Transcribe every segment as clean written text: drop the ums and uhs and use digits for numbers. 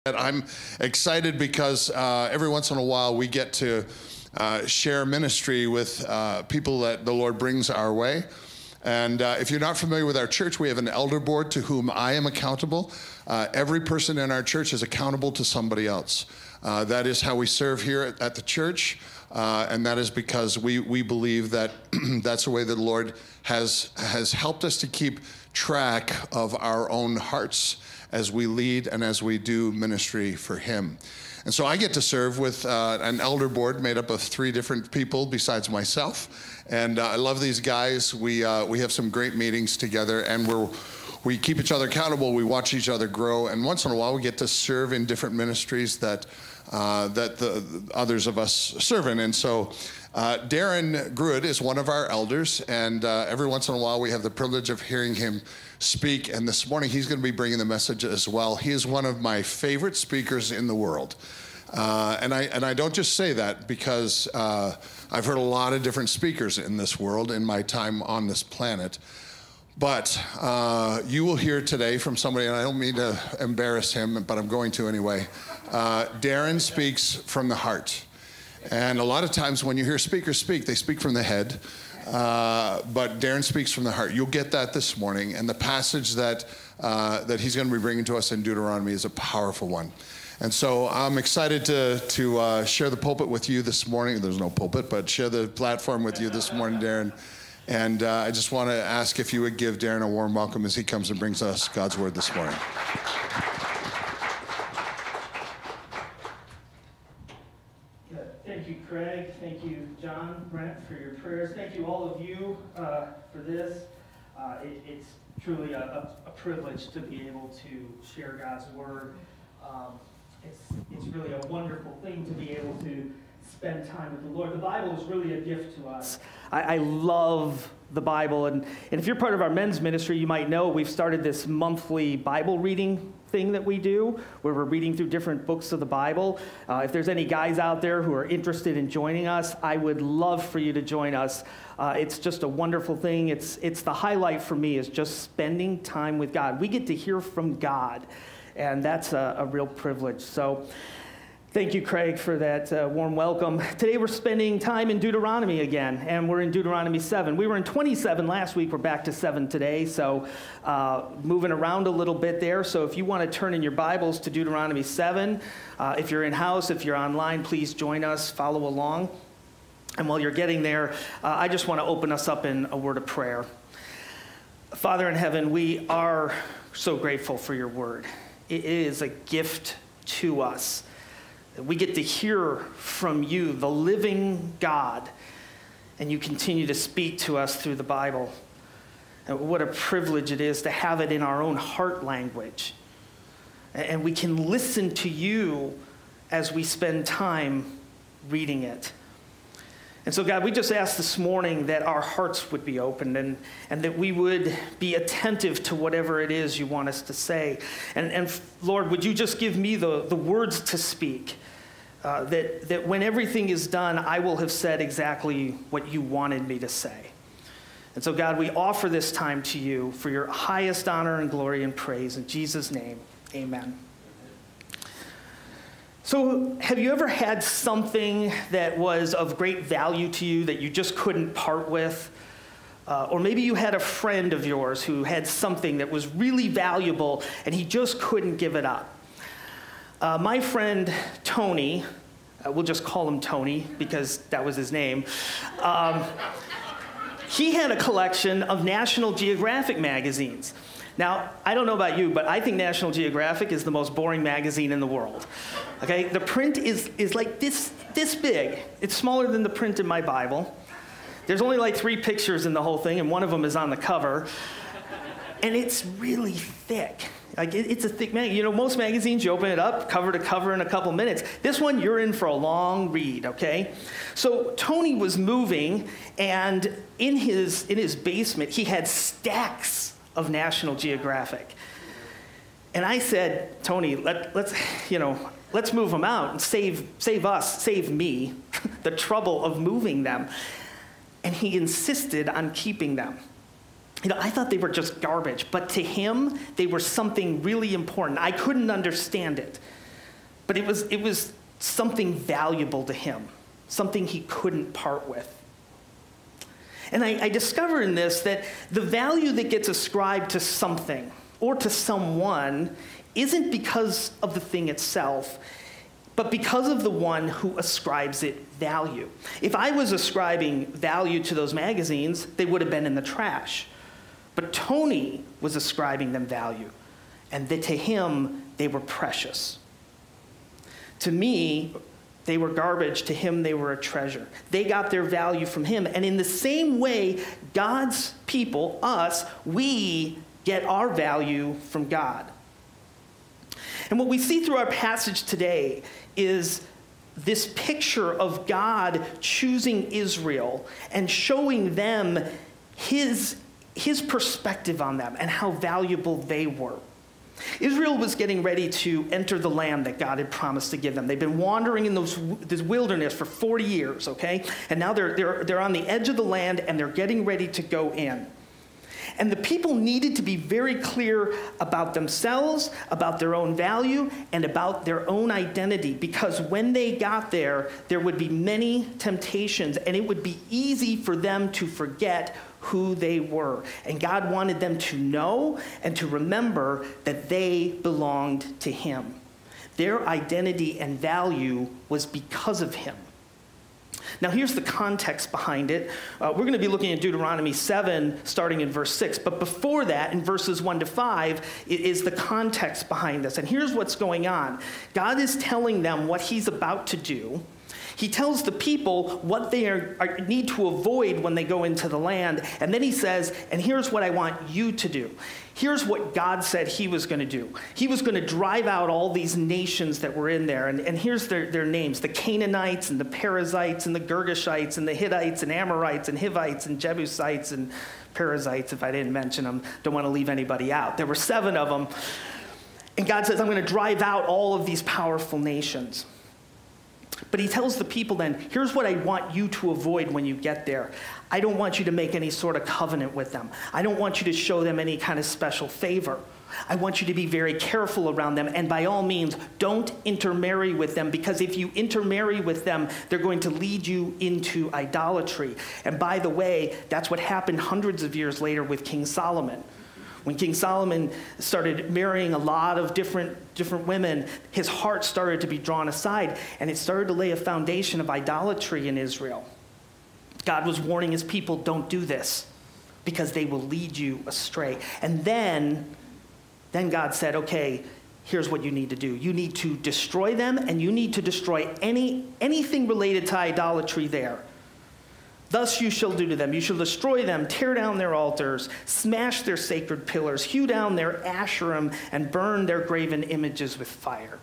I'm excited because every once in a while we get to share ministry with people that the Lord brings our way. And if you're not familiar with our church, we have an elder board to whom I am accountable. Every person in our church is accountable to somebody else. That is how we serve here at the church. And that is because we believe that that's the way that the Lord has helped us to keep track of our own hearts as we lead and as we do ministry for Him. And so I get to serve with an elder board made up of 3 different people besides myself. And I love these guys. We have some great meetings together, and we keep each other accountable. We watch each other grow. And once in a while, we get to serve in different ministries that the others of us serve in. And so Darren Gruid is one of our elders, and every once in a while we have the privilege of hearing him speak, and this morning he's going to be bringing the message as well. He is one of my favorite speakers in the world, and I don't just say that because I've heard a lot of different speakers in this world in my time on this planet. But you will hear today from somebody, and I don't mean to embarrass him, but I'm going to anyway. Darren speaks from the heart. And a lot of times when you hear speakers speak, they speak from the head. But Darren speaks from the heart. You'll get that this morning. And the passage that he's going to be bringing to us in Deuteronomy is a powerful one. And so I'm excited to share the pulpit with you this morning. There's no pulpit, but share the platform with you this morning, Darren. And I just want to ask if you would give Darren a warm welcome as he comes and brings us God's word this morning. Thank you, Craig. Thank you, John, Brent, for your prayers. Thank you, all of you, for this. It's truly a privilege to be able to share God's word. It's really a wonderful thing to be able to spend time with the Lord. The Bible is really a gift to us. I love the Bible, and if you're part of our men's ministry, you might know we've started this monthly Bible reading thing that we do, where we're reading through different books of the Bible. If there's any guys out there who are interested in joining us, I would love for you to join us. It's just a wonderful thing. It's the highlight for me is just spending time with God. We get to hear from God, and that's a real privilege. So thank you, Craig, for that warm welcome. Today we're spending time in Deuteronomy again, and we're in Deuteronomy 7. We were in 27 last week. We're back to 7 today, so moving around a little bit there. So if you want to turn in your Bibles to Deuteronomy 7, if you're in-house, if you're online, please join us, follow along. And while you're getting there, I just want to open us up in a word of prayer. Father in heaven, we are so grateful for your word. It is a gift to us. We get to hear from you, the living God, and you continue to speak to us through the Bible. And what a privilege it is to have it in our own heart language. And we can listen to you as we spend time reading it. And so, God, we just ask this morning that our hearts would be opened and that we would be attentive to whatever it is you want us to say. And Lord, would you just give me the words to speak, that when everything is done, I will have said exactly what you wanted me to say. And so, God, we offer this time to you for your highest honor and glory and praise. In Jesus' name, amen. So have you ever had something that was of great value to you that you just couldn't part with? Or maybe you had a friend of yours who had something that was really valuable and he just couldn't give it up. My friend Tony, we'll just call him Tony because that was his name, he had a collection of National Geographic magazines. Now, I don't know about you, but I think National Geographic is the most boring magazine in the world. Okay, the print is like this big. It's smaller than the print in my Bible. There's only like 3 pictures in the whole thing, and one of them is on the cover. And it's really thick. Like it's a thick magazine. You know, most magazines, you open it up, cover to cover in a couple minutes. This one, you're in for a long read, okay? So Tony was moving, and in his basement, he had stacks of National Geographic. And I said, Tony, let's move them out and save me the trouble of moving them. And he insisted on keeping them. You know, I thought they were just garbage, but to him, they were something really important. I couldn't understand it. but it was something valuable to him, something he couldn't part with. And I discovered in this that the value that gets ascribed to something or to someone isn't because of the thing itself, but because of the one who ascribes it value. If I was ascribing value to those magazines, they would have been in the trash. But Tony was ascribing them value, and that to him, they were precious. To me, they were garbage. To him, they were a treasure. They got their value from him. And in the same way, God's people, us, we get our value from God. And what we see through our passage today is this picture of God choosing Israel and showing them his perspective on them and how valuable they were. Israel was getting ready to enter the land that God had promised to give them. They've been wandering in this wilderness for 40 years, okay? And now they're on the edge of the land, and they're getting ready to go in. And the people needed to be very clear about themselves, about their own value, and about their own identity, because when they got there, there would be many temptations, and it would be easy for them to forget who they were. And God wanted them to know and to remember that they belonged to him. Their identity and value was because of him. Now, here's the context behind it. We're going to be looking at Deuteronomy 7, starting in verse 6. But before that, in verses 1 to 5, it is the context behind this. And here's what's going on. God is telling them what he's about to do. He tells the people what they need to avoid when they go into the land. And then he says, and here's what I want you to do. Here's what God said he was going to do. He was going to drive out all these nations that were in there. And here's their names: the Canaanites and the Perizzites and the Girgashites and the Hittites and Amorites and Hivites and Jebusites and Perizzites, if I didn't mention them. Don't want to leave anybody out. There were 7 of them. And God says, I'm going to drive out all of these powerful nations. But he tells the people then, here's what I want you to avoid when you get there. I don't want you to make any sort of covenant with them. I don't want you to show them any kind of special favor. I want you to be very careful around them. And by all means, don't intermarry with them, because if you intermarry with them, they're going to lead you into idolatry. And by the way, that's what happened hundreds of years later with King Solomon. When King Solomon started marrying a lot of different women, his heart started to be drawn aside, and it started to lay a foundation of idolatry in Israel. God was warning his people, don't do this, because they will lead you astray. And then God said, okay, here's what you need to do. You need to destroy them, and you need to destroy anything related to idolatry there. Thus you shall do to them. You shall destroy them, tear down their altars, smash their sacred pillars, hew down their Asherim, and burn their graven images with fire.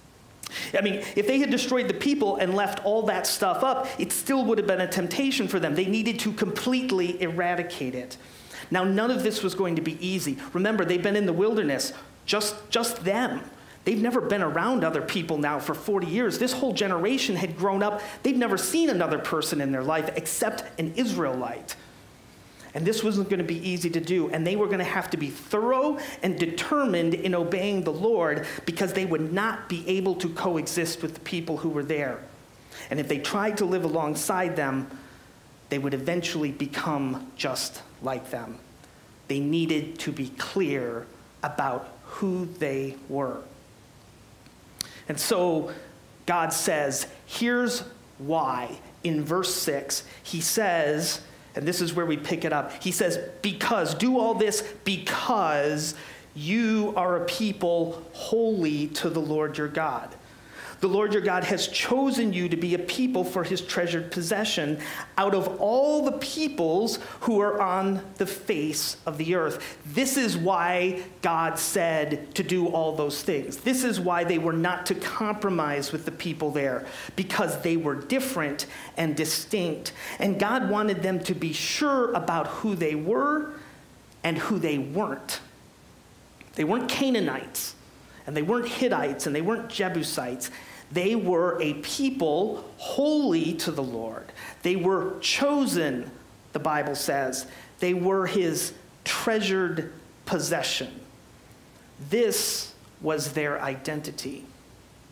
I mean, if they had destroyed the people and left all that stuff up, it still would have been a temptation for them. They needed to completely eradicate it. Now, none of this was going to be easy. Remember, they've been in the wilderness, just them. They've never been around other people now for 40 years. This whole generation had grown up. They've never seen another person in their life except an Israelite. And this wasn't going to be easy to do. And they were going to have to be thorough and determined in obeying the Lord, because they would not be able to coexist with the people who were there. And if they tried to live alongside them, they would eventually become just like them. They needed to be clear about who they were. And so God says, here's why. In verse 6, he says, and this is where we pick it up. He says, do all this because you are a people holy to the Lord your God. The Lord your God has chosen you to be a people for his treasured possession out of all the peoples who are on the face of the earth. This is why God said to do all those things. This is why they were not to compromise with the people there, because they were different and distinct. And God wanted them to be sure about who they were and who they weren't. They weren't Canaanites, and they weren't Hittites, and they weren't Jebusites. They were a people holy to the Lord. They were chosen, the Bible says. They were his treasured possession. This was their identity.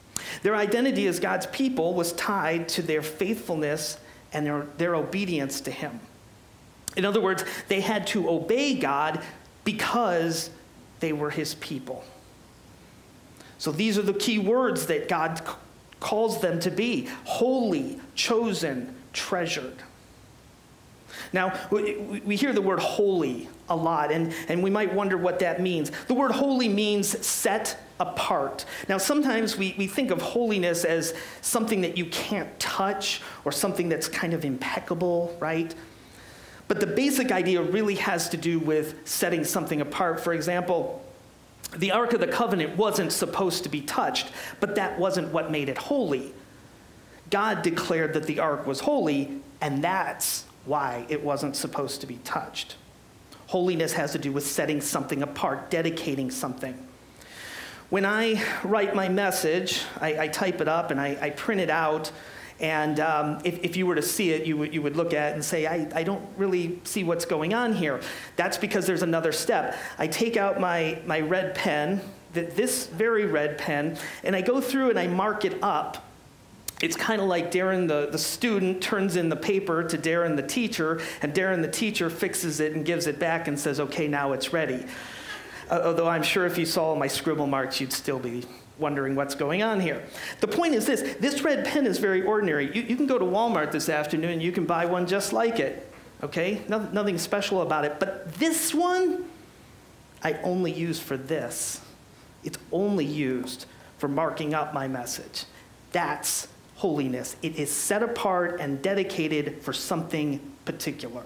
Their identity as God's people was tied to their faithfulness and their obedience to him. In other words, they had to obey God because they were his people. So these are the key words that God calls them to be: holy, chosen, treasured. Now, we hear the word holy a lot, and we might wonder what that means. The word holy means set apart. Now, sometimes we think of holiness as something that you can't touch or something that's kind of impeccable, right? But the basic idea really has to do with setting something apart. For example, the Ark of the Covenant wasn't supposed to be touched, but that wasn't what made it holy. God declared that the Ark was holy, and that's why it wasn't supposed to be touched. Holiness has to do with setting something apart, dedicating something. When I write my message, I type it up and I print it out. And if you were to see it, you would look at it and say, I don't really see what's going on here. That's because there's another step. I take out my red pen, this very red pen, and I go through and I mark it up. It's kind of like Darren the student turns in the paper to Darren the teacher, and Darren the teacher fixes it and gives it back and says, okay, now it's ready. Although I'm sure if you saw my scribble marks, you'd still be wondering what's going on here. The point is this red pen is very ordinary. You can go to Walmart this afternoon and you can buy one just like it, okay? Nothing special about it. But this one, I only use for this. It's only used for marking up my message. That's holiness. It is set apart and dedicated for something particular.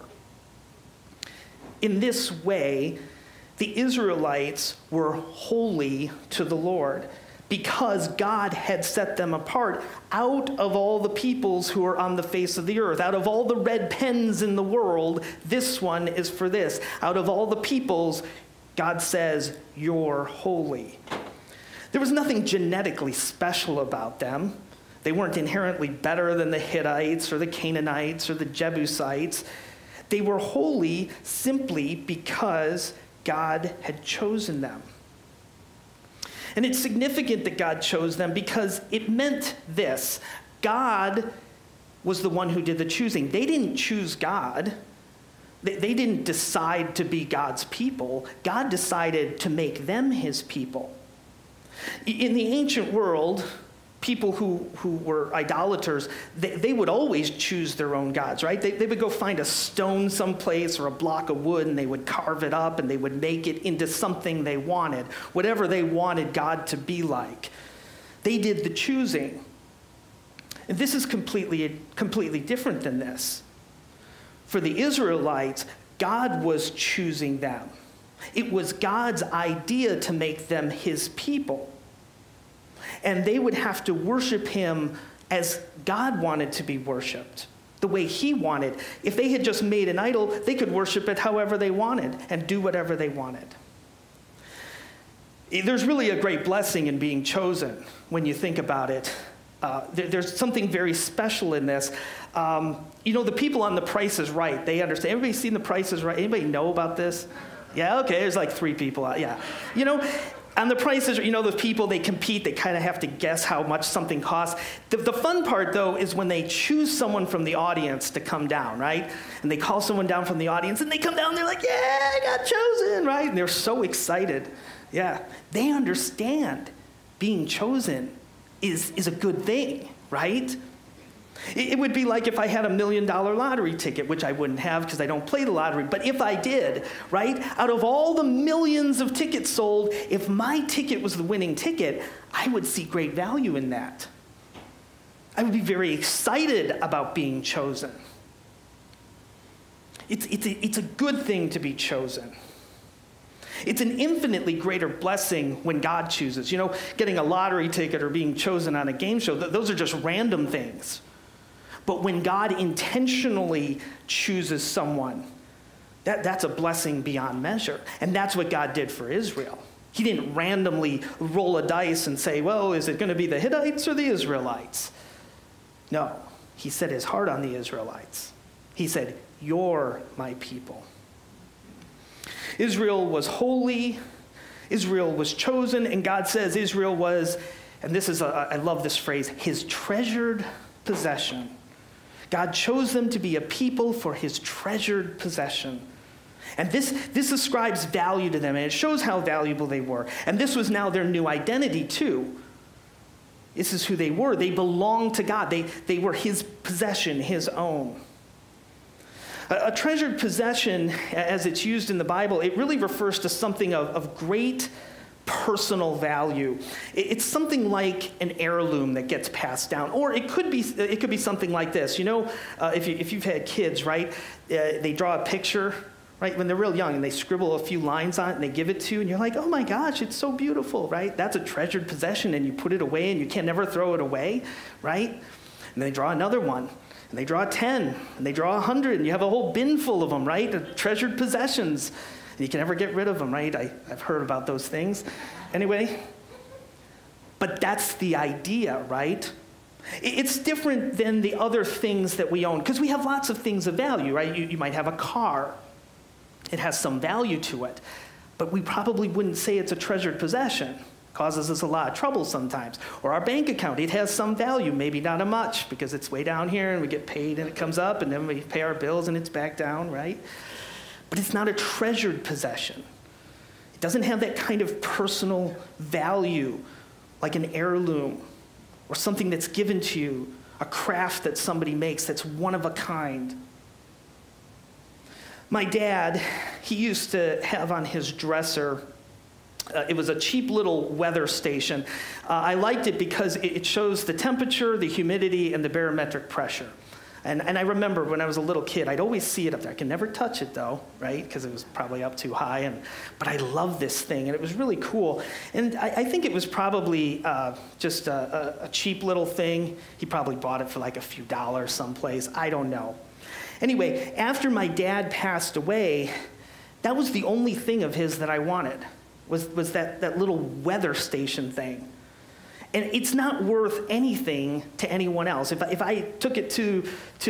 In this way, the Israelites were holy to the Lord because God had set them apart out of all the peoples who are on the face of the earth. Out of all the red pens in the world, this one is for this. Out of all the peoples, God says, you're holy. There was nothing genetically special about them. They weren't inherently better than the Hittites or the Canaanites or the Jebusites. They were holy simply because God had chosen them. And it's significant that God chose them because it meant this: God was the one who did the choosing. They didn't choose God. They didn't decide to be God's people. God decided to make them his people. In the ancient world, people who were idolaters, they would always choose their own gods, right? They would go find a stone someplace or a block of wood, and they would carve it up, and they would make it into something they wanted, whatever they wanted God to be like. They did the choosing. And this is completely different than this. For the Israelites, God was choosing them. It was God's idea to make them his people. And they would have to worship him as God wanted to be worshiped, the way he wanted. If they had just made an idol, they could worship it however they wanted and do whatever they wanted. There's really a great blessing in being chosen when you think about it. There's something very special in this. The people on The Price is Right, they understand. Everybody seen The Price is Right? Anybody know about this? Yeah, okay, there's like 3 people out. Yeah. On The Price is, the people, they compete, they kind of have to guess how much something costs. The fun part, though, is when they choose someone from the audience to come down, right? And they call someone down from the audience, and they come down, and they're like, yeah, I got chosen, right? And they're so excited. Yeah, they understand being chosen is a good thing, right? It would be like if I had $1 million lottery ticket, which I wouldn't have because I don't play the lottery. But if I did, right, out of all the millions of tickets sold, if my ticket was the winning ticket, I would see great value in that. I would be very excited about being chosen. It's a good thing to be chosen. It's an infinitely greater blessing when God chooses. Getting a lottery ticket or being chosen on a game show, those are just random things. But when God intentionally chooses someone, that's a blessing beyond measure. And that's what God did for Israel. He didn't randomly roll a dice and say, well, is it going to be the Hittites or the Israelites? No, he set his heart on the Israelites. He said, you're my people. Israel was holy. Israel was chosen. And God says Israel was And this is, I love this phrase, his treasured possession. God chose them to be a people for his treasured possession. And this ascribes value to them, and it shows how valuable they were. And this was now their new identity, too. This is who they were. They belonged to God. They were his possession, his own. A treasured possession, as it's used in the Bible, it really refers to something of great personal value. It's something like an heirloom that gets passed down, or it could be something like this. You know, if you've had kids, right? They draw a picture, right, when they're real young, and they scribble a few lines on it, and they give it to you, and you're like, oh my gosh, it's so beautiful, right? That's a treasured possession, and you put it away, and you can never throw it away, right? And they draw another one, and they draw 10, and they draw 100, and you have a whole bin full of them, right? Of treasured possessions, and you can never get rid of them, right? I've heard about those things. Anyway, but that's the idea, right? It's different than the other things that we own, because we have lots of things of value, right? You might have a car. It has some value to it, but we probably wouldn't say it's a treasured possession. It causes us a lot of trouble sometimes. Or our bank account, it has some value, maybe not a much, because it's way down here and we get paid and it comes up and then we pay our bills and it's back down, right? But it's not a treasured possession. It doesn't have that kind of personal value like an heirloom or something that's given to you, a craft that somebody makes that's one of a kind. My dad, he used to have on his dresser, it was a cheap little weather station. I liked it because it shows the temperature, the humidity, and the barometric pressure. And I remember when I was a little kid, I'd always see it up there. I could never touch it though, right? Because it was probably up too high. But I loved this thing, and it was really cool. And I think it was probably just a cheap little thing. He probably bought it for like a few dollars someplace. I don't know. Anyway, after my dad passed away, that was the only thing of his that I wanted, was that little weather station thing. And it's not worth anything to anyone else. If I took it to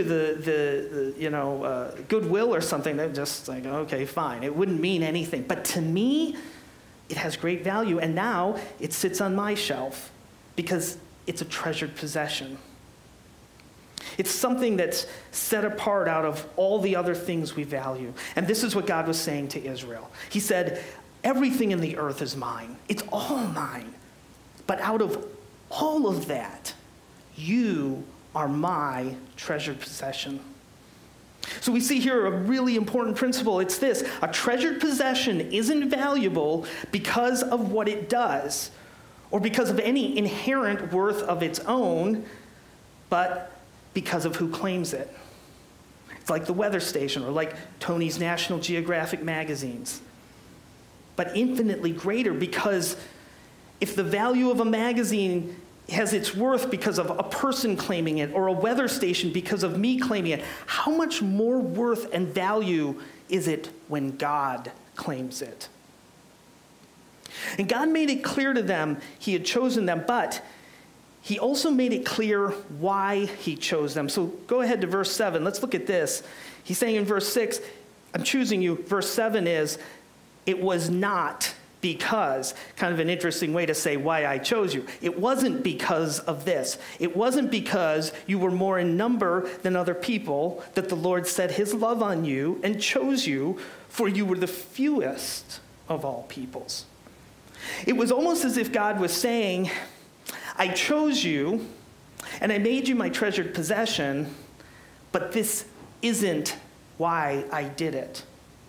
the Goodwill or something, they're just like, okay, fine. It wouldn't mean anything. But to me, it has great value. And now it sits on my shelf because it's a treasured possession. It's something that's set apart out of all the other things we value. And this is what God was saying to Israel. He said, everything in the earth is mine. It's all mine. But out of all of that, you are my treasured possession. So we see here a really important principle. It's this: a treasured possession isn't valuable because of what it does or because of any inherent worth of its own, but because of who claims it. It's like the weather station or like Tony's National Geographic magazines, but infinitely greater, because if the value of a magazine has its worth because of a person claiming it, or a weather station because of me claiming it, how much more worth and value is it when God claims it? And God made it clear to them he had chosen them, but he also made it clear why he chose them. So go ahead to verse 7. Let's look at this. He's saying in verse 6, I'm choosing you. Verse 7 is, it was not because, kind of an interesting way to say why I chose you. It wasn't because of this. It wasn't because you were more in number than other people that the Lord set his love on you and chose you, for you were the fewest of all peoples. It was almost as if God was saying, I chose you, and I made you my treasured possession, but this isn't why I did it.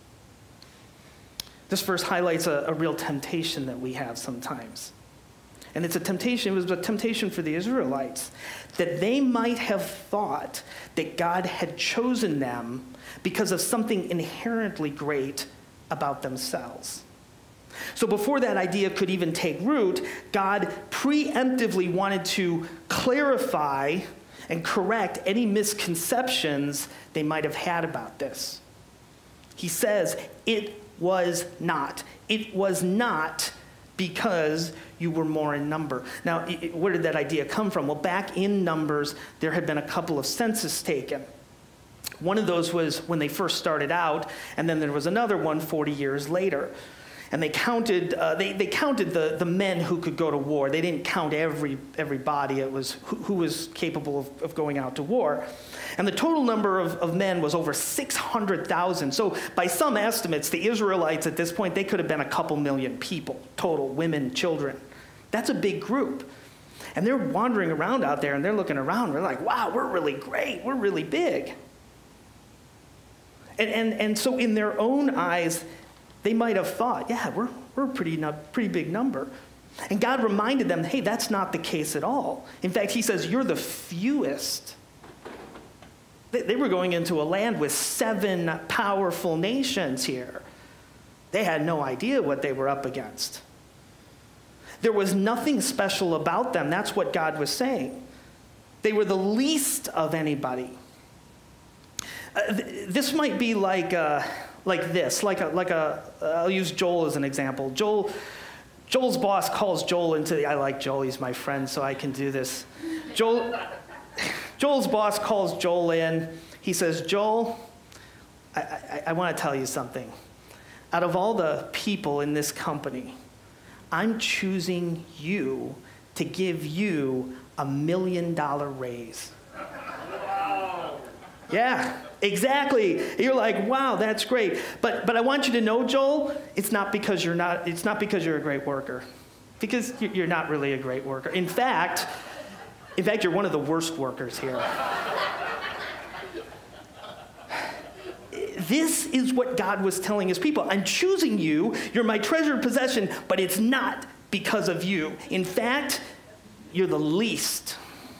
This verse highlights a real temptation that we have sometimes. And it's a temptation, it was a temptation for the Israelites, that they might have thought that God had chosen them because of something inherently great about themselves. So before that idea could even take root, God preemptively wanted to clarify and correct any misconceptions they might have had about this. He says, it was not. It was not because you were more in number. Now, where did that idea come from? Well, back in Numbers, there had been a couple of censuses taken. One of those was when they first started out, and then there was another one 40 years later. And they counted the men who could go to war. They didn't count everybody. It was who was capable of going out to war. And the total number of men was over 600,000. So by some estimates, the Israelites at this point, they could have been a couple million people, total, women, children. That's a big group. And they're wandering around out there, and they're looking around. They're like, wow, we're really great. We're really big. And so in their own eyes, they might have thought, yeah, we're a pretty big number. And God reminded them, hey, that's not the case at all. In fact, he says, you're the fewest. They were going into a land with 7 powerful nations here. They had no idea what they were up against. There was nothing special about them. That's what God was saying. They were the least of anybody. This might be like this. I'll use Joel as an example. Joel's boss calls Joel into I like Joel. He's my friend, so I can do this. Joel's boss calls Joel in. He says, Joel, I want to tell you something. Out of all the people in this company, I'm choosing you to give you $1 million raise. Wow. Yeah, exactly. You're like, wow, that's great. But I want you to know, Joel, it's not because you're a great worker. Because you're not really a great worker. In fact, you're one of the worst workers here. This is what God was telling his people. I'm choosing you. You're my treasured possession, but it's not because of you. In fact, you're the least.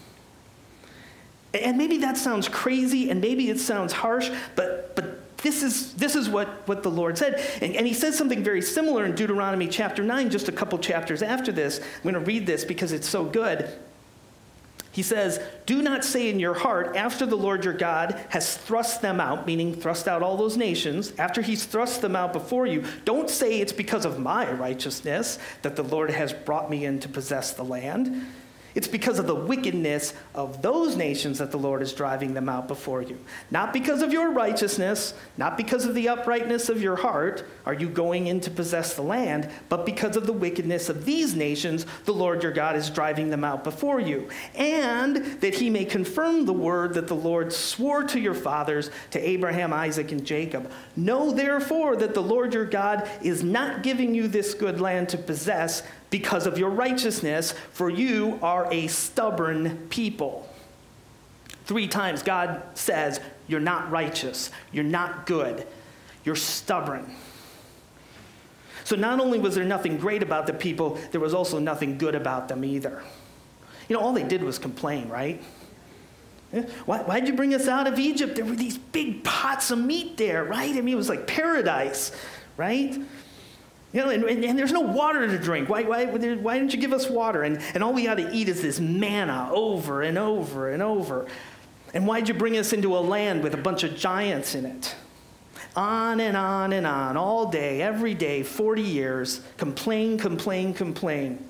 And maybe that sounds crazy, and maybe it sounds harsh, but this is what the Lord said. And he says something very similar in Deuteronomy chapter 9, just a couple chapters after this. I'm going to read this because it's so good. He says, do not say in your heart, after the Lord your God has thrust them out, meaning thrust out all those nations, after he's thrust them out before you, don't say it's because of my righteousness that the Lord has brought me in to possess the land. It's because of the wickedness of those nations that the Lord is driving them out before you. Not because of your righteousness, not because of the uprightness of your heart are you going in to possess the land, but because of the wickedness of these nations, the Lord your God is driving them out before you. And that he may confirm the word that the Lord swore to your fathers, to Abraham, Isaac, and Jacob. Know therefore that the Lord your God is not giving you this good land to possess because of your righteousness, for you are a stubborn people. 3 times God says, you're not righteous, you're not good, you're stubborn. So not only was there nothing great about the people, there was also nothing good about them either. You know, all they did was complain, right? Why'd you bring us out of Egypt? There were these big pots of meat there, right? I mean, it was like paradise, right? You know, and there's no water to drink. Why didn't you give us water? And all we got to eat is this manna over and over and over. And why'd you bring us into a land with a bunch of giants in it? On and on and on, all day, every day, 40 years, complain, complain, complain.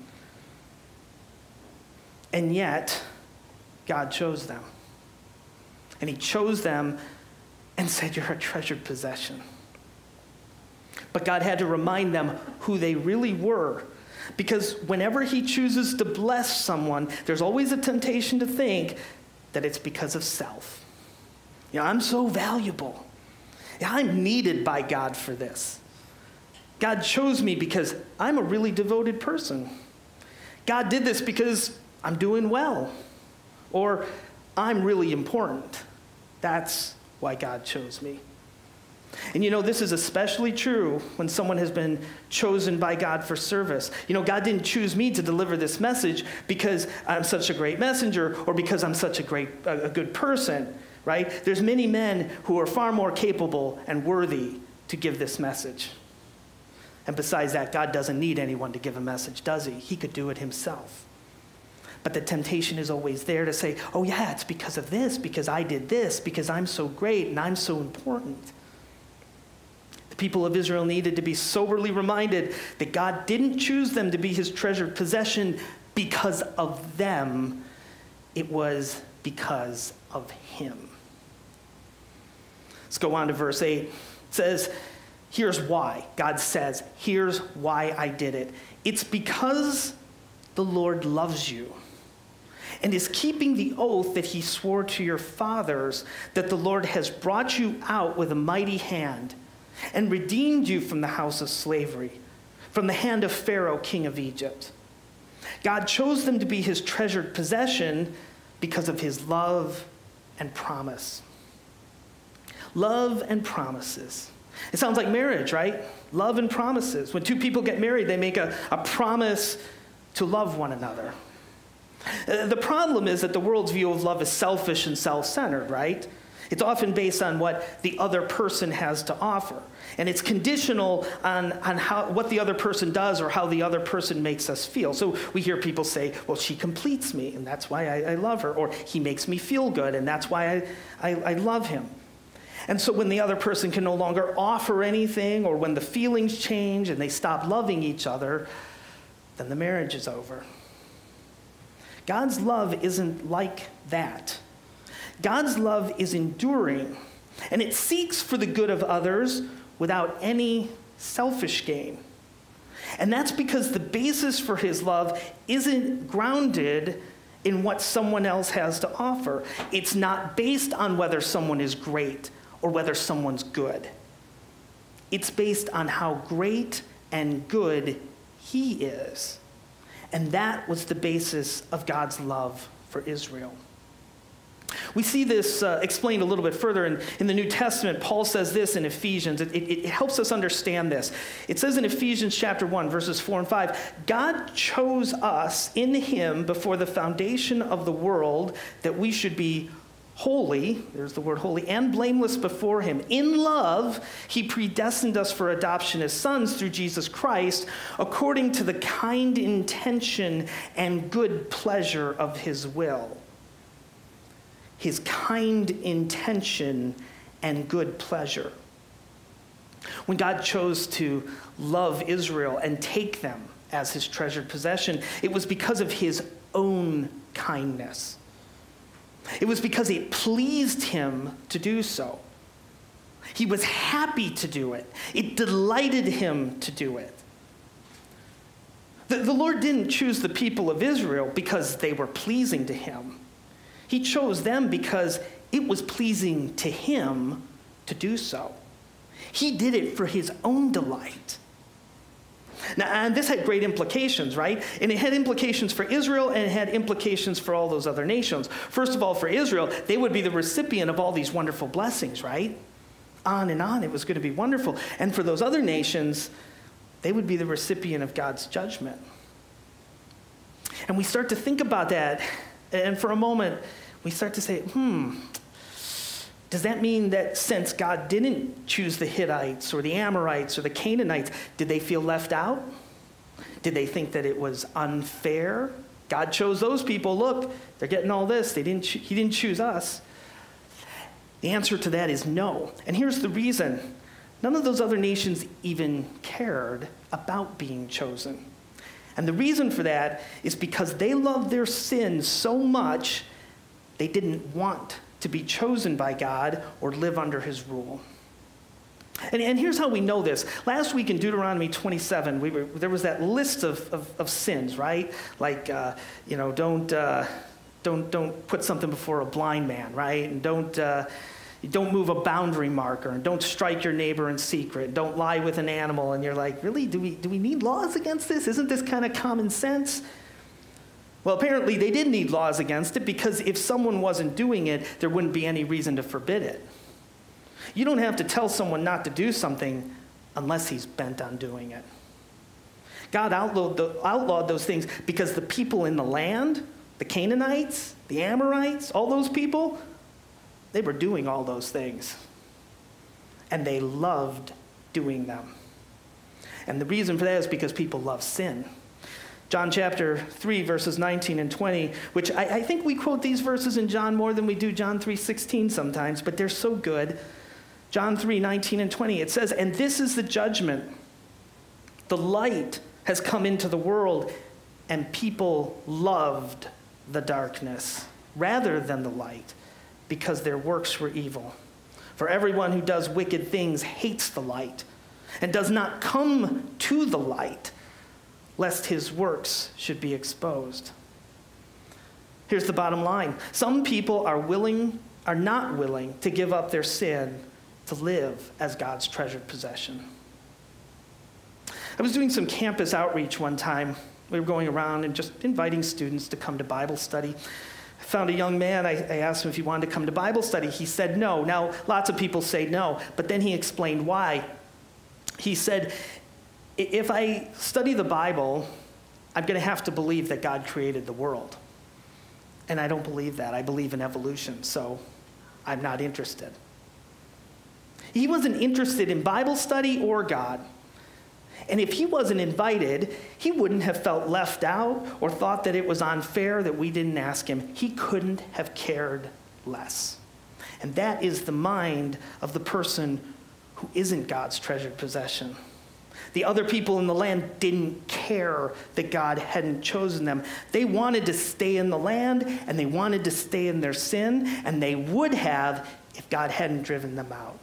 And yet, God chose them. And he chose them and said, you're a treasured possession. But God had to remind them who they really were. Because whenever he chooses to bless someone, there's always a temptation to think that it's because of self. You know, I'm so valuable. Yeah, I'm needed by God for this. God chose me because I'm a really devoted person. God did this because I'm doing well. Or I'm really important. That's why God chose me. And you know, this is especially true when someone has been chosen by God for service. You know, God didn't choose me to deliver this message because I'm such a great messenger or because I'm such a good person, right? There's many men who are far more capable and worthy to give this message. And besides that, God doesn't need anyone to give a message, does he? He could do it himself. But the temptation is always there to say, oh yeah, it's because of this, because I did this, because I'm so great and I'm so important. The people of Israel needed to be soberly reminded that God didn't choose them to be his treasured possession because of them. It was because of him. Let's go on to verse 8. It says, Here's why. God says, here's why I did it. It's because the Lord loves you and is keeping the oath that he swore to your fathers, that the Lord has brought you out with a mighty hand and redeemed you from the house of slavery, from the hand of Pharaoh, king of Egypt. God chose them to be his treasured possession because of his love and promise. Love and promises. It sounds like marriage, right? Love and promises. When two people get married, they make a promise to love one another. The problem is that the world's view of love is selfish and self-centered, right? It's often based on what the other person has to offer. And it's conditional on what the other person does or how the other person makes us feel. So we hear people say, well, she completes me, and that's why I love her. Or he makes me feel good, and that's why I love him. And so when the other person can no longer offer anything, or when the feelings change and they stop loving each other, then the marriage is over. God's love isn't like that. God's love is enduring, and it seeks for the good of others without any selfish gain. And that's because the basis for his love isn't grounded in what someone else has to offer. It's not based on whether someone is great or whether someone's good. It's based on how great and good he is. And that was the basis of God's love for Israel. We see this explained a little bit further in the New Testament. Paul says this in Ephesians. It helps us understand this. It says in Ephesians chapter 1, verses 4 and 5, God chose us in him before the foundation of the world that we should be holy, there's the word holy, and blameless before him. In love, he predestined us for adoption as sons through Jesus Christ, according to the kind intention and good pleasure of his will. His kind intention and good pleasure. When God chose to love Israel and take them as his treasured possession, it was because of his own kindness. It was because it pleased him to do so. He was happy to do it. It delighted him to do it. The Lord didn't choose the people of Israel because they were pleasing to him. He chose them because it was pleasing to him to do so. He did it for his own delight. Now, and this had great implications, right? And it had implications for Israel, and it had implications for all those other nations. First of all, for Israel, they would be the recipient of all these wonderful blessings, right? On and on, it was going to be wonderful. And for those other nations, they would be the recipient of God's judgment. And we start to think about that, and for a moment, we start to say, does that mean that since God didn't choose the Hittites or the Amorites or the Canaanites, did they feel left out? Did they think that it was unfair? God chose those people. Look, they're getting all this. He didn't choose us. The answer to that is no. And here's the reason. None of those other nations even cared about being chosen. And the reason for that is because they loved their sin so much, they didn't want to be chosen by God or live under his rule. And here's how we know this. Last week in Deuteronomy 27, there was that list of sins, right? Like, don't put something before a blind man, right? And don't move a boundary marker, and don't strike your neighbor in secret. Don't lie with an animal. And you're like, really? Do we need laws against this? Isn't this kind of common sense? Well, apparently they did need laws against it, because if someone wasn't doing it, there wouldn't be any reason to forbid it. You don't have to tell someone not to do something unless he's bent on doing it. God outlawed those things because the people in the land, the Canaanites, the Amorites, all those people, they were doing all those things. And they loved doing them. And the reason for that is because people love sin. John chapter 3, verses 19 and 20, which I think we quote these verses in John more than we do John 3:16 sometimes, but they're so good. John 3, 19 and 20, it says, "And this is the judgment. The light has come into the world, and people loved the darkness rather than the light, because their works were evil. For everyone who does wicked things hates the light and does not come to the light, lest his works should be exposed. Here's the bottom line. Some people are not willing to give up their sin to live as God's treasured possession. I was doing some campus outreach one time. We were going around and just inviting students to come to Bible study. I found a young man. I asked him if he wanted to come to Bible study. He said no. Now, lots of people say no, but then he explained why. He said, if I study the Bible, I'm going to have to believe that God created the world. And I don't believe that. I believe in evolution, so I'm not interested. He wasn't interested in Bible study or God. And if he wasn't invited, he wouldn't have felt left out or thought that it was unfair that we didn't ask him. He couldn't have cared less. And that is the mind of the person who isn't God's treasured possession. The other people in the land didn't care that God hadn't chosen them. They wanted to stay in the land, and they wanted to stay in their sin, and they would have if God hadn't driven them out.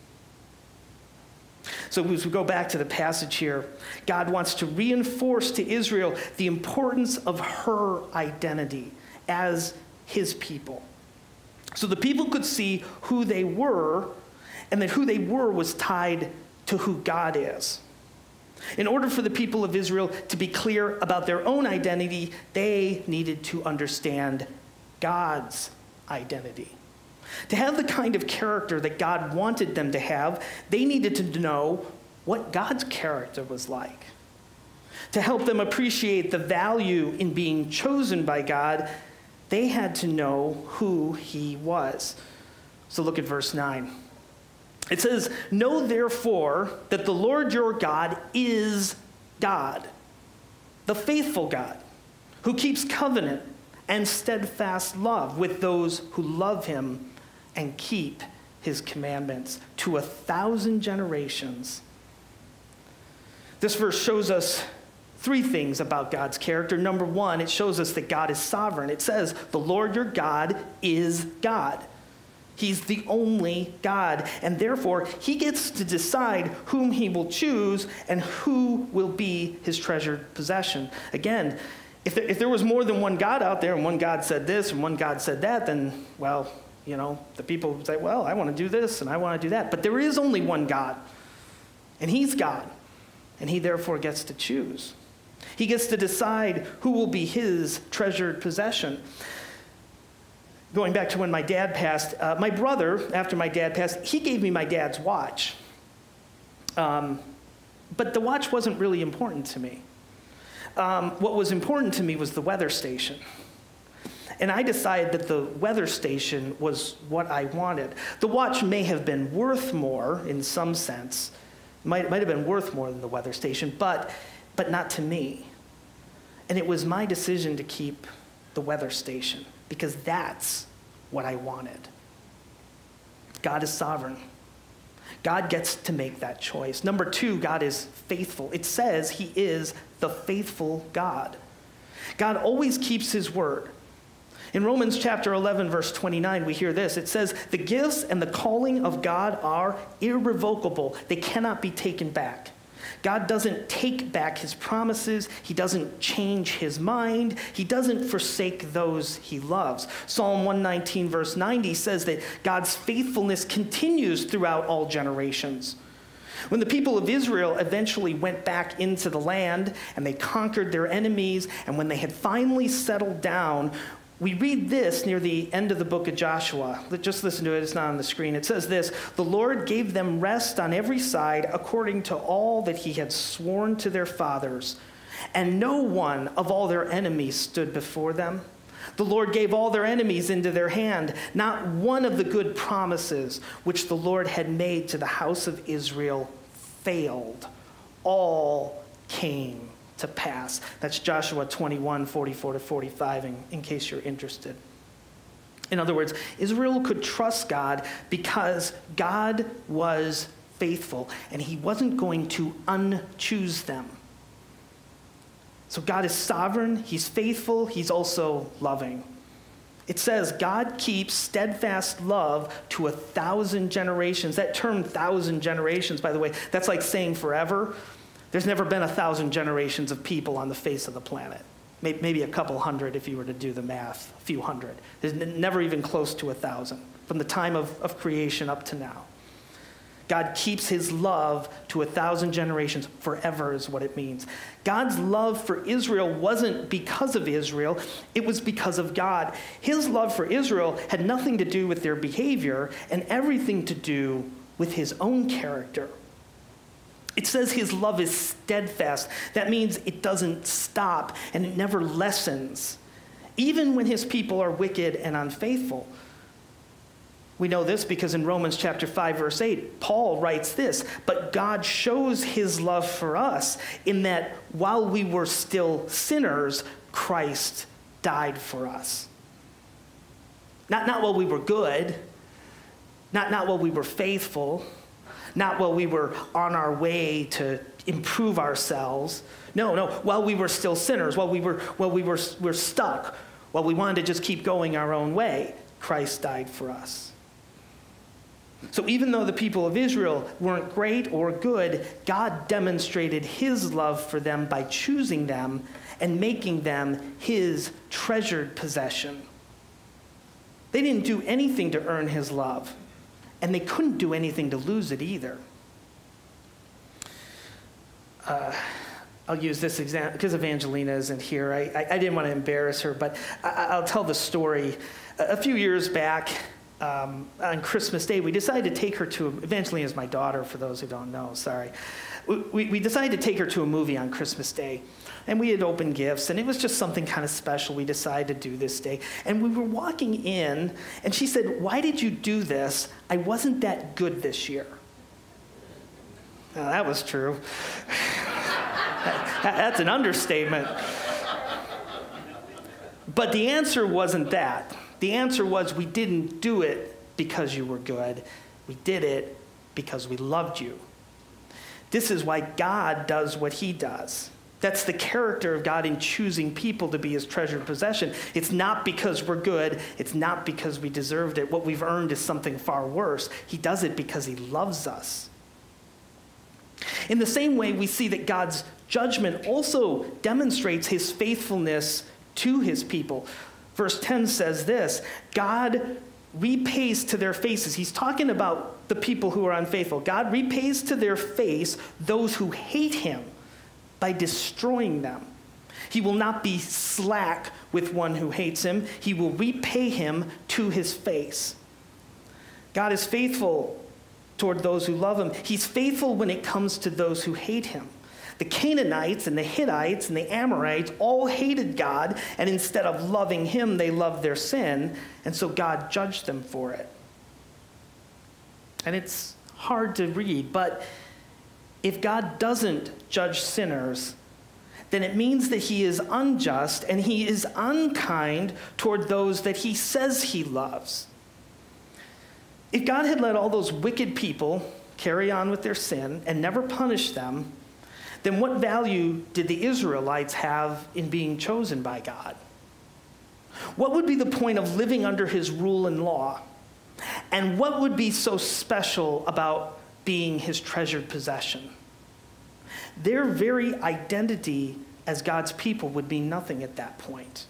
So as we go back to the passage here, God wants to reinforce to Israel the importance of her identity as his people. So the people could see who they were, and that who they were was tied to who God is. In order for the people of Israel to be clear about their own identity, they needed to understand God's identity. To have the kind of character that God wanted them to have, they needed to know what God's character was like. To help them appreciate the value in being chosen by God, they had to know who he was. So look at verse 9. It says, "Know therefore that the Lord your God is God, the faithful God, who keeps covenant and steadfast love with those who love him and keep his commandments to 1,000 generations." This verse shows us three things about God's character. Number one, it shows us that God is sovereign. It says, the Lord your God is God. He's the only God, and therefore he gets to decide whom he will choose and who will be his treasured possession. Again, if there was more than one God out there and one God said this and one God said that, then, well, you know, the people would say, well, I want to do this and I want to do that. But there is only one God, and he's God, and he therefore gets to choose. He gets to decide who will be his treasured possession. Going back to when my dad passed, my brother, after my dad passed, he gave me my dad's watch. But the watch wasn't really important to me. What was important to me was the weather station. And I decided that the weather station was what I wanted. The watch may have been worth more in some sense. Might have been worth more than the weather station, but not to me. And it was my decision to keep the weather station because that's what I wanted. God is sovereign. God gets to make that choice. Number two, God is faithful. It says he is the faithful God. God always keeps his word. In Romans chapter 11, verse 29, we hear this. It says, the gifts and the calling of God are irrevocable. They cannot be taken back. God doesn't take back his promises. He doesn't change his mind. He doesn't forsake those he loves. Psalm 119, verse 90 says that God's faithfulness continues throughout all generations. When the people of Israel eventually went back into the land and they conquered their enemies, and when they had finally settled down, we read this near the end of the book of Joshua. Just listen to it. It's not on the screen. It says this, the Lord gave them rest on every side according to all that he had sworn to their fathers. And no one of all their enemies stood before them. The Lord gave all their enemies into their hand. Not one of the good promises which the Lord had made to the house of Israel failed. All came to pass. That's Joshua 21, 44 to 45, in case you're interested. In other words, Israel could trust God because God was faithful, and he wasn't going to unchoose them. So God is sovereign, he's faithful, he's also loving. It says, God keeps steadfast love to 1,000 generations. That term 1,000 generations, by the way, that's like saying forever. There's never been 1,000 generations of people on the face of the planet. Maybe a couple hundred if you were to do the math, a few hundred. There's never even close to 1,000 from the time of creation up to now. God keeps his love to 1,000 generations. Forever is what it means. God's love for Israel wasn't because of Israel. It was because of God. His love for Israel had nothing to do with their behavior and everything to do with his own character. It says his love is steadfast. That means it doesn't stop and it never lessens, even when his people are wicked and unfaithful. We know this because in Romans chapter 5, verse 8, Paul writes this, but God shows his love for us in that while we were still sinners, Christ died for us. Not while we were good, not while we were faithful, not while we were on our way to improve ourselves. No, while we were still sinners, while we were stuck, while we wanted to just keep going our own way, Christ died for us. So even though the people of Israel weren't great or good, God demonstrated his love for them by choosing them and making them his treasured possession. They didn't do anything to earn his love, and they couldn't do anything to lose it either. I'll use this example because Evangelina isn't here. I didn't want to embarrass her, but I'll tell the story. A few years back, on Christmas Day, we decided to take her to, Evangelina is my daughter, for those who don't know, sorry. We decided to take her to a movie on Christmas Day, and we had opened gifts, and it was just something kind of special we decided to do this day. And we were walking in, and she said, "Why did you do this? I wasn't that good this year." Now, that was true. That's an understatement. But the answer wasn't that. The answer was, we didn't do it because you were good. We did it because we loved you. This is why God does what he does. That's the character of God in choosing people to be his treasured possession. It's not because we're good. It's not because we deserved it. What we've earned is something far worse. He does it because he loves us. In the same way, we see that God's judgment also demonstrates his faithfulness to his people. Verse 10 says this, God repays to their faces. He's talking about the people who are unfaithful. God repays to their face those who hate him by destroying them. He will not be slack with one who hates him. He will repay him to his face. God is faithful toward those who love him. He's faithful when it comes to those who hate him. The Canaanites and the Hittites and the Amorites all hated God, and instead of loving him, they loved their sin, and so God judged them for it. And it's hard to read, but if God doesn't judge sinners, then it means that he is unjust and he is unkind toward those that he says he loves. If God had let all those wicked people carry on with their sin and never punished them, then what value did the Israelites have in being chosen by God? What would be the point of living under his rule and law? And what would be so special about being his treasured possession? Their very identity as God's people would mean nothing at that point.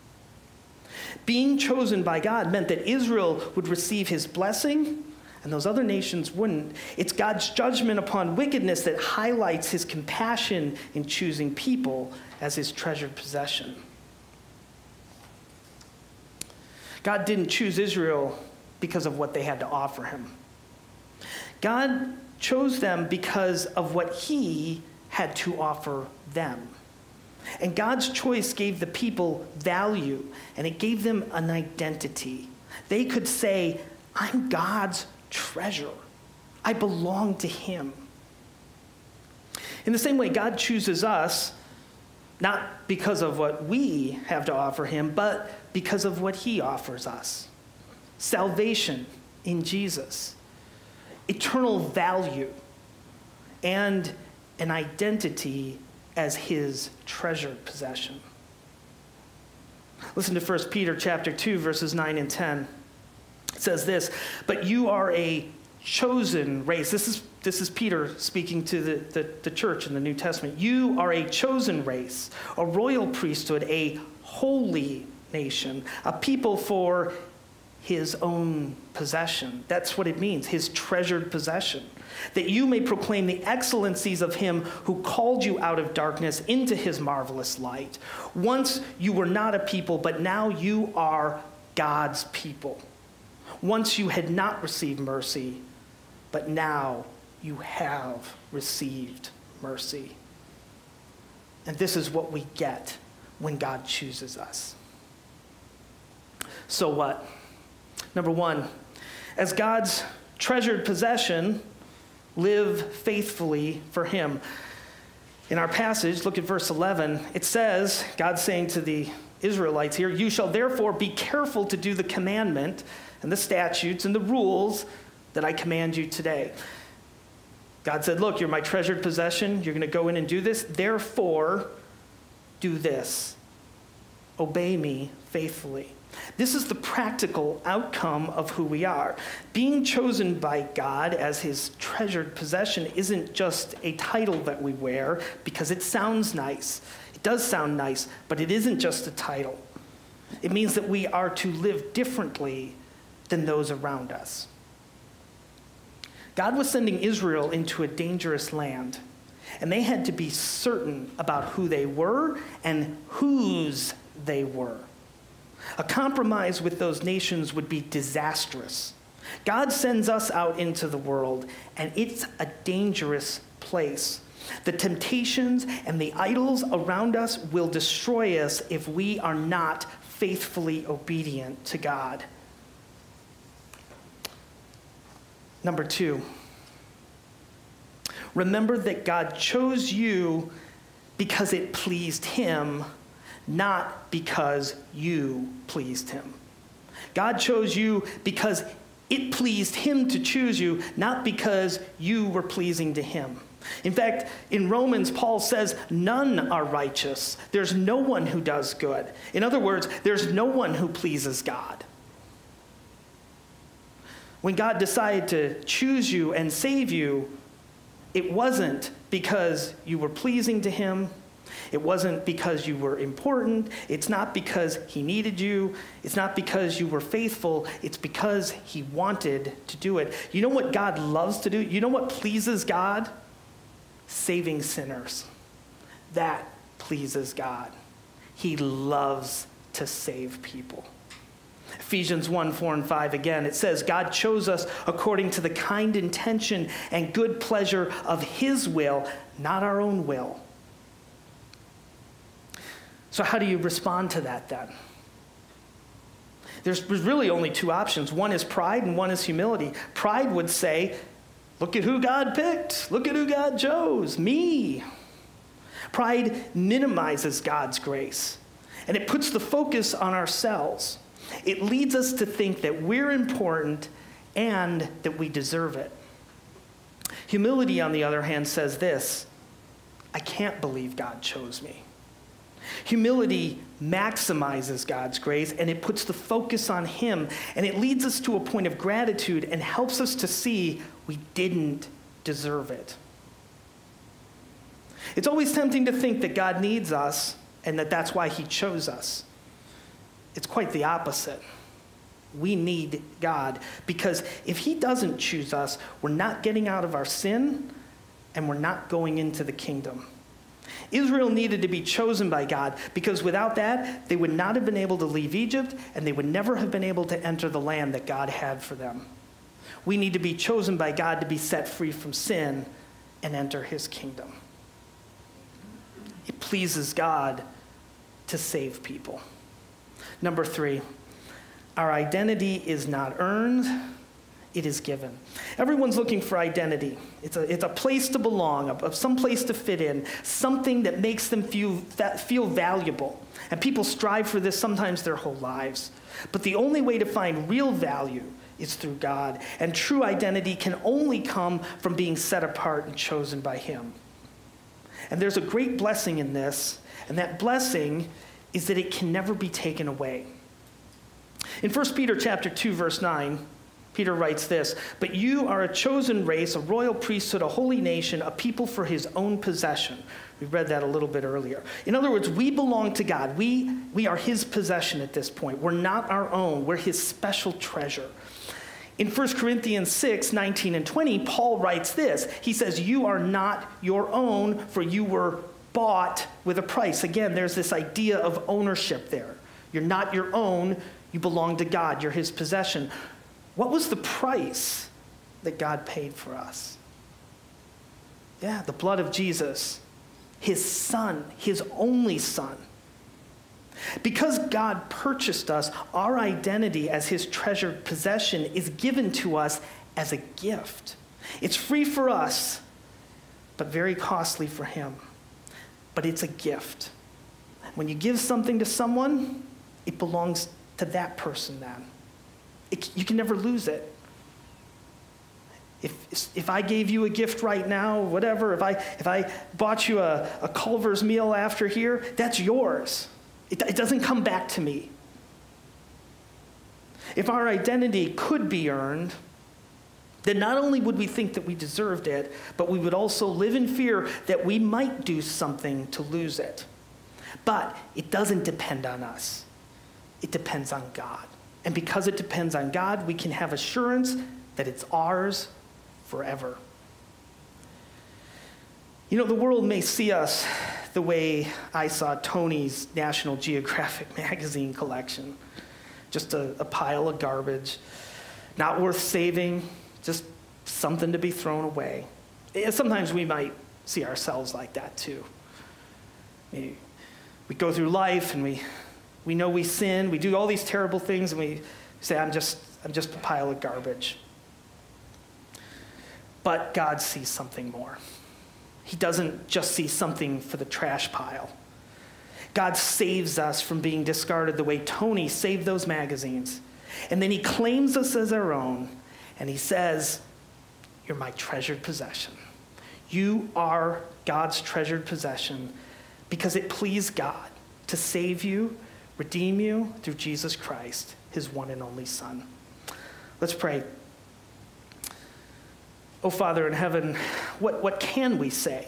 Being chosen by God meant that Israel would receive his blessing, and those other nations wouldn't. It's God's judgment upon wickedness that highlights his compassion in choosing people as his treasured possession. God didn't choose Israel because of what they had to offer him. God chose them because of what he had to offer them. And God's choice gave the people value, and it gave them an identity. They could say, I'm God's treasure. I belong to him. In the same way, God chooses us, not because of what we have to offer him, but because of what he offers us. Salvation in Jesus, eternal value, and an identity as his treasured possession. Listen to 1 Peter chapter 2, verses 9 and 10. It says this, "But you are a chosen race." This is Peter speaking to the church in the New Testament. "You are a chosen race, a royal priesthood, a holy nation, a people for his own possession." That's what it means, his treasured possession. "That you may proclaim the excellencies of him who called you out of darkness into his marvelous light. Once you were not a people, but now you are God's people. Once you had not received mercy, but now you have received mercy." And this is what we get when God chooses us. So what? Number one, as God's treasured possession, live faithfully for him. In our passage, look at verse 11. It says, God's saying to the Israelites here, "You shall therefore be careful to do the commandment and the statutes and the rules that I command you today." God said, look, you're my treasured possession. You're going to go in and do this. Therefore, do this. Obey me faithfully. This is the practical outcome of who we are. Being chosen by God as his treasured possession isn't just a title that we wear because it sounds nice. It does sound nice, but it isn't just a title. It means that we are to live differently than those around us. God was sending Israel into a dangerous land, and they had to be certain about who they were and whose they were. A compromise with those nations would be disastrous. God sends us out into the world, and it's a dangerous place. The temptations and the idols around us will destroy us if we are not faithfully obedient to God. Number two, remember that God chose you because it pleased him, not because you pleased him. God chose you because it pleased him to choose you, not because you were pleasing to him. In fact, in Romans, Paul says, none are righteous. There's no one who does good. In other words, there's no one who pleases God. When God decided to choose you and save you, it wasn't because you were pleasing to him. It wasn't because you were important. It's not because he needed you. It's not because you were faithful. It's because he wanted to do it. You know what God loves to do? You know what pleases God? Saving sinners. That pleases God. He loves to save people. Ephesians 1, 4, and 5 again, it says, God chose us according to the kind intention and good pleasure of his will, not our own will. So how do you respond to that then? There's really only two options. One is pride and one is humility. Pride would say, look at who God picked. Look at who God chose, me. Pride minimizes God's grace, and it puts the focus on ourselves. It leads us to think that we're important and that we deserve it. Humility, on the other hand, says this: I can't believe God chose me. Humility maximizes God's grace, and it puts the focus on him, and it leads us to a point of gratitude and helps us to see we didn't deserve it. It's always tempting to think that God needs us and that that's why he chose us. It's quite the opposite. We need God because if he doesn't choose us, we're not getting out of our sin and we're not going into the kingdom. Israel needed to be chosen by God because without that, they would not have been able to leave Egypt and they would never have been able to enter the land that God had for them. We need to be chosen by God to be set free from sin and enter his kingdom. It pleases God to save people. Number 3, our identity is not earned, it is given. Everyone's looking for identity. It's a place to belong, some place to fit in, something that makes them feel valuable. And people strive for this sometimes their whole lives. But the only way to find real value is through God. And true identity can only come from being set apart and chosen by him. And there's a great blessing in this, and that blessing is that it can never be taken away. In 1 Peter chapter 2, verse 9, Peter writes this, "But you are a chosen race, a royal priesthood, a holy nation, a people for his own possession." We read that a little bit earlier. In other words, we belong to God. We are his possession at this point. We're not our own. We're his special treasure. In 1 Corinthians 6, 19 and 20, Paul writes this. He says, "You are not your own, for you were bought with a price." Again, there's this idea of ownership there. You're not your own. You belong to God. You're his possession. What was the price that God paid for us? Yeah, the blood of Jesus, his son, his only son. Because God purchased us, our identity as his treasured possession is given to us as a gift. It's free for us, but very costly for him. But it's a gift. When you give something to someone, it belongs to that person then. You can never lose it. If I gave you a gift right now, whatever, if I bought you a Culver's meal after here, that's yours. It doesn't come back to me. If our identity could be earned, then not only would we think that we deserved it, but we would also live in fear that we might do something to lose it. But it doesn't depend on us. It depends on God. And because it depends on God, we can have assurance that it's ours forever. You know, the world may see us the way I saw Tony's National Geographic magazine collection. Just a pile of garbage, not worth saving, just something to be thrown away. And sometimes we might see ourselves like that too. We go through life and we know we sin, we do all these terrible things, and we say, I'm just a pile of garbage. But God sees something more. He doesn't just see something for the trash pile. God saves us from being discarded the way Tony saved those magazines. And then he claims us as our own, and he says, "You're my treasured possession." You are God's treasured possession because it pleased God to save you, redeem you through Jesus Christ, his one and only Son. Let's pray. Oh, Father in heaven, what can we say?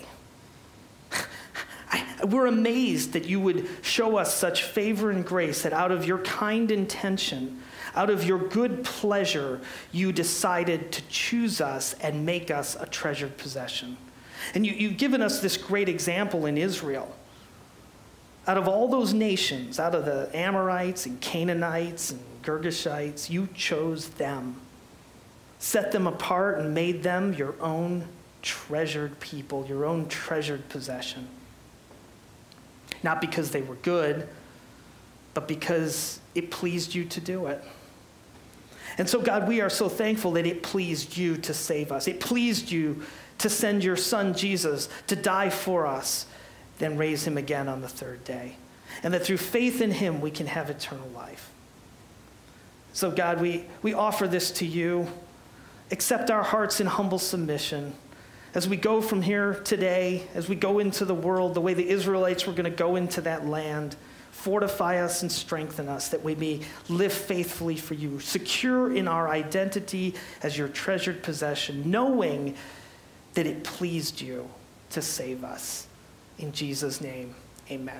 We're amazed that you would show us such favor and grace, that out of your kind intention, out of your good pleasure, you decided to choose us and make us a treasured possession. And you've given us this great example in Israel. Out of all those nations, out of the Amorites and Canaanites and Girgashites, you chose them, set them apart, and made them your own treasured people, your own treasured possession. Not because they were good, but because it pleased you to do it. And so, God, we are so thankful that it pleased you to save us. It pleased you to send your Son, Jesus, to die for us, then raise him again on the third day. And that through faith in him, we can have eternal life. So, God, we offer this to you. Accept our hearts in humble submission. As we go from here today, as we go into the world, the way the Israelites were going to go into that land, fortify us and strengthen us that we may live faithfully for you, secure in our identity as your treasured possession, knowing that it pleased you to save us. In Jesus' name, amen.